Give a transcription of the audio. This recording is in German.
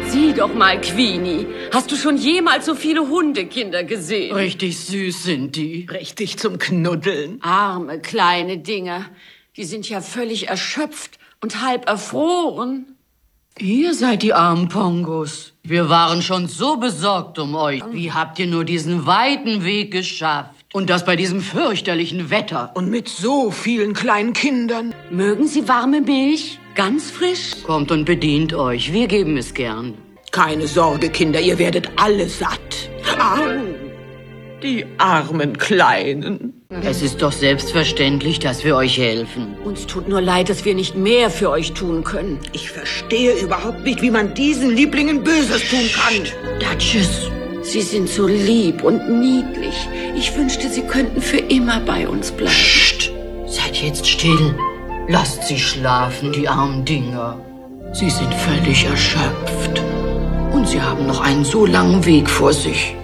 Sieh doch mal, Queenie. Hast du schon jemals so viele Hundekinder gesehen? Richtig süß sind die. Richtig zum Knuddeln. Arme kleine Dinger. Die sind ja völlig erschöpft und halb erfroren. Ihr seid die armen Pongos. Wir waren schon so besorgt um euch. Wie habt ihr nur diesen weiten Weg geschafft? Und das bei diesem fürchterlichen Wetter. Und mit so vielen kleinen Kindern. Mögen Sie warme Milch? Ganz frisch? Kommt und bedient euch. Wir geben es gern. Keine Sorge, Kinder, ihr werdet alle satt. Au, die armen Kleinen. Es ist doch selbstverständlich, dass wir euch helfen. Uns tut nur leid, dass wir nicht mehr für euch tun können. Ich verstehe überhaupt nicht, wie man diesen Lieblingen Böses tun kann. Duchess. Sie sind so lieb und niedlich. Ich wünschte, Sie könnten für immer bei uns bleiben. Psst. Seid jetzt still. Lasst sie schlafen, die armen Dinger. Sie sind völlig erschöpft. Und sie haben noch einen so langen Weg vor sich.